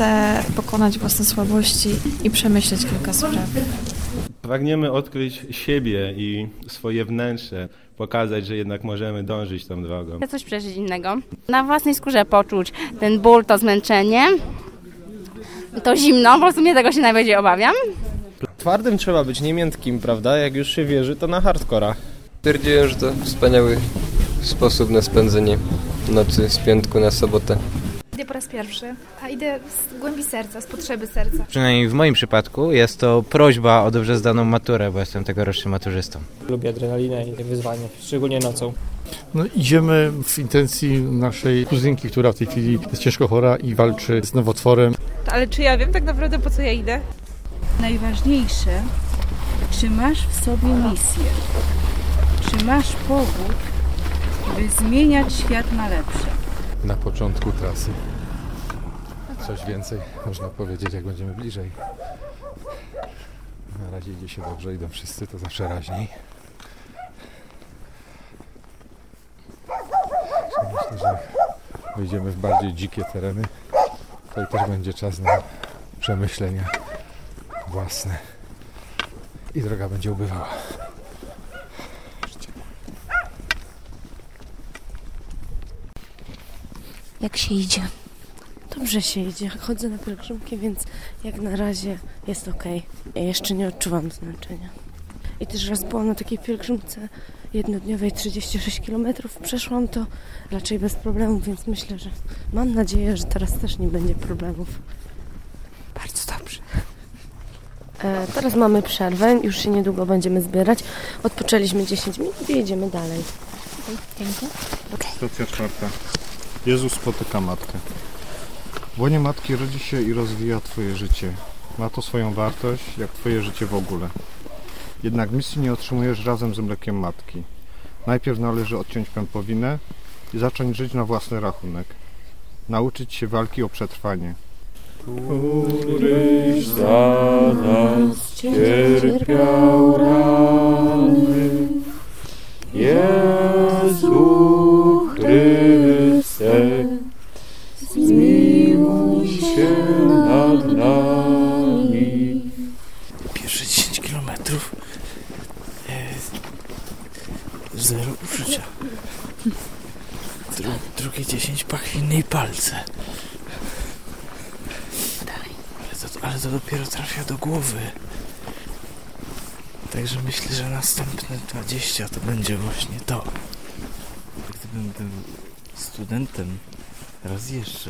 chcę pokonać własne słabości i przemyśleć kilka spraw. Pragniemy odkryć siebie i swoje wnętrze, pokazać, że jednak możemy dążyć tą drogą. Chcę coś przeżyć innego. Na własnej skórze poczuć ten ból, to zmęczenie, to zimno, po prostu mnie tego się najbardziej obawiam. Twardym trzeba być, nie miętkim, prawda? Jak już się wierzy, to na hardcora. Stwierdziłem, że to wspaniały sposób na spędzenie nocy z piątku na sobotę. Idę po raz pierwszy, a idę z głębi serca, z potrzeby serca. Przynajmniej w moim przypadku jest to prośba o dobrze zdaną maturę, bo jestem tegorocznym maturzystą. Lubię adrenalinę i wyzwanie, szczególnie nocą. No, idziemy w intencji naszej kuzynki, która w tej chwili jest ciężko chora i walczy z nowotworem. Ale czy ja wiem tak naprawdę, po co ja idę? Najważniejsze, czy masz w sobie misję? Czy masz powód, by zmieniać świat na lepsze? Na początku trasy. Coś więcej można powiedzieć, jak będziemy bliżej. Na razie idzie się dobrze, idą wszyscy, to zawsze raźniej. Myślę, że jak wejdziemy w bardziej dzikie tereny, to i też będzie czas na przemyślenia własne i droga będzie ubywała. Jak się idzie? Dobrze się idzie. Chodzę na pielgrzymkę, więc jak na razie jest okej. Ja jeszcze nie odczuwam zmęczenia. I też raz byłam na takiej pielgrzymce jednodniowej, 36 km. Przeszłam to raczej bez problemów, więc myślę, że mam nadzieję, że teraz też nie będzie problemów. Bardzo dobrze. Teraz mamy przerwę, już się niedługo będziemy zbierać. Odpoczęliśmy 10 minut i jedziemy dalej. Dzięki. Stacja 4. Jezus spotyka matkę. W łonie matki rodzi się i rozwija Twoje życie. Ma to swoją wartość, jak Twoje życie w ogóle. Jednak misji nie otrzymujesz razem z mlekiem matki. Najpierw należy odciąć pępowinę i zacząć żyć na własny rachunek. Nauczyć się walki o przetrwanie. Któryś za nas cierpiał rany, Jezu Chryste, zmiłuj się nad nami. Pierwsze 10 kilometrów, zero uczucia. Drugie 10 pachwiny i palce. Ale to dopiero trafia do głowy. Także myślę, że następne 20 to będzie właśnie to. Gdybym był studentem raz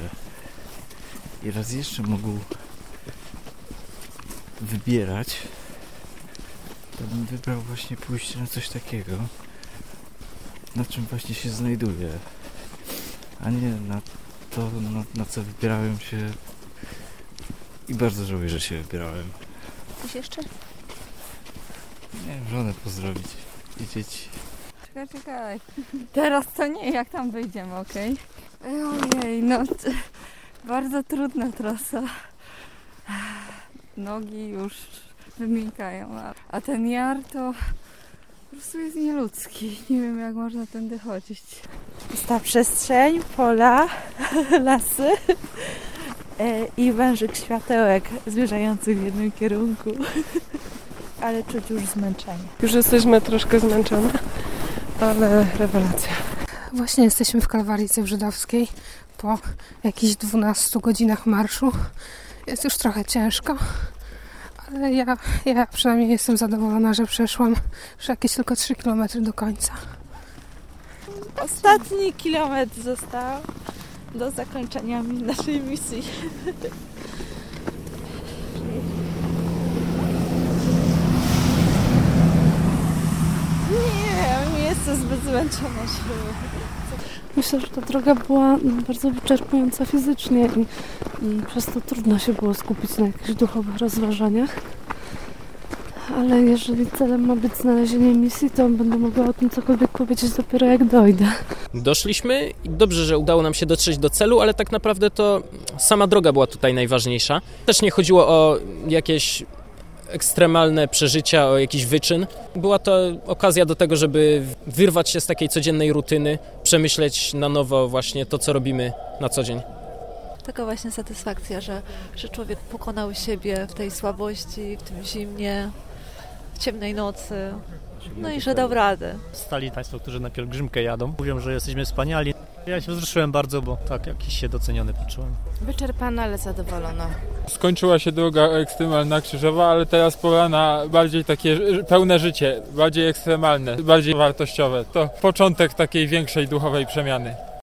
jeszcze mógł wybierać, to bym wybrał właśnie pójście na coś takiego, na czym właśnie się znajduję, a nie na to, na co wybierałem się. I bardzo żałuję, że się wybierałem. Coś jeszcze? Nie wiem, żonę pozdrowić i dzieci. Czekaj. Teraz to nie, jak tam wyjdziemy, okej? Ojej, no bardzo trudna trasa. Nogi już wymiękają, a ten jar to po prostu jest nieludzki. Nie wiem, jak można tędy chodzić. Jest ta przestrzeń, pola, lasy i wężyk światełek zmierzających w jednym kierunku. Ale czuć już zmęczenie. Już jesteśmy troszkę zmęczone, ale rewelacja. Właśnie jesteśmy w Kalwarice Żydowskiej po jakichś 12 godzinach marszu. Jest już trochę ciężko, ale ja przynajmniej jestem zadowolona, że przeszłam już jakieś tylko 3 km do końca. Ostatni kilometr został do zakończenia naszej misji. Nie jestem zbyt zmęczona się. Myślę, że ta droga była bardzo wyczerpująca fizycznie i przez to trudno się było skupić na jakichś duchowych rozważaniach. Ale jeżeli celem ma być znalezienie misji, to będę mogła o tym cokolwiek powiedzieć dopiero jak dojdę. Doszliśmy i dobrze, że udało nam się dotrzeć do celu, ale tak naprawdę to sama droga była tutaj najważniejsza. Też nie chodziło o jakieś ekstremalne przeżycia, o jakiś wyczyn. Była to okazja do tego, żeby wyrwać się z takiej codziennej rutyny, przemyśleć na nowo właśnie to, co robimy na co dzień. Taka właśnie satysfakcja, że człowiek pokonał siebie w tej słabości, w tym zimnie, w ciemnej nocy, no i że dał radę. Stali Państwo, którzy na pielgrzymkę jadą, mówią, że jesteśmy wspaniali. Ja się wzruszyłem bardzo, bo tak jakiś się doceniony poczułem. Wyczerpana, ale zadowolona. Skończyła się droga ekstremalna krzyżowa, ale teraz pora na bardziej takie pełne życie, bardziej ekstremalne, bardziej wartościowe. To początek takiej większej duchowej przemiany.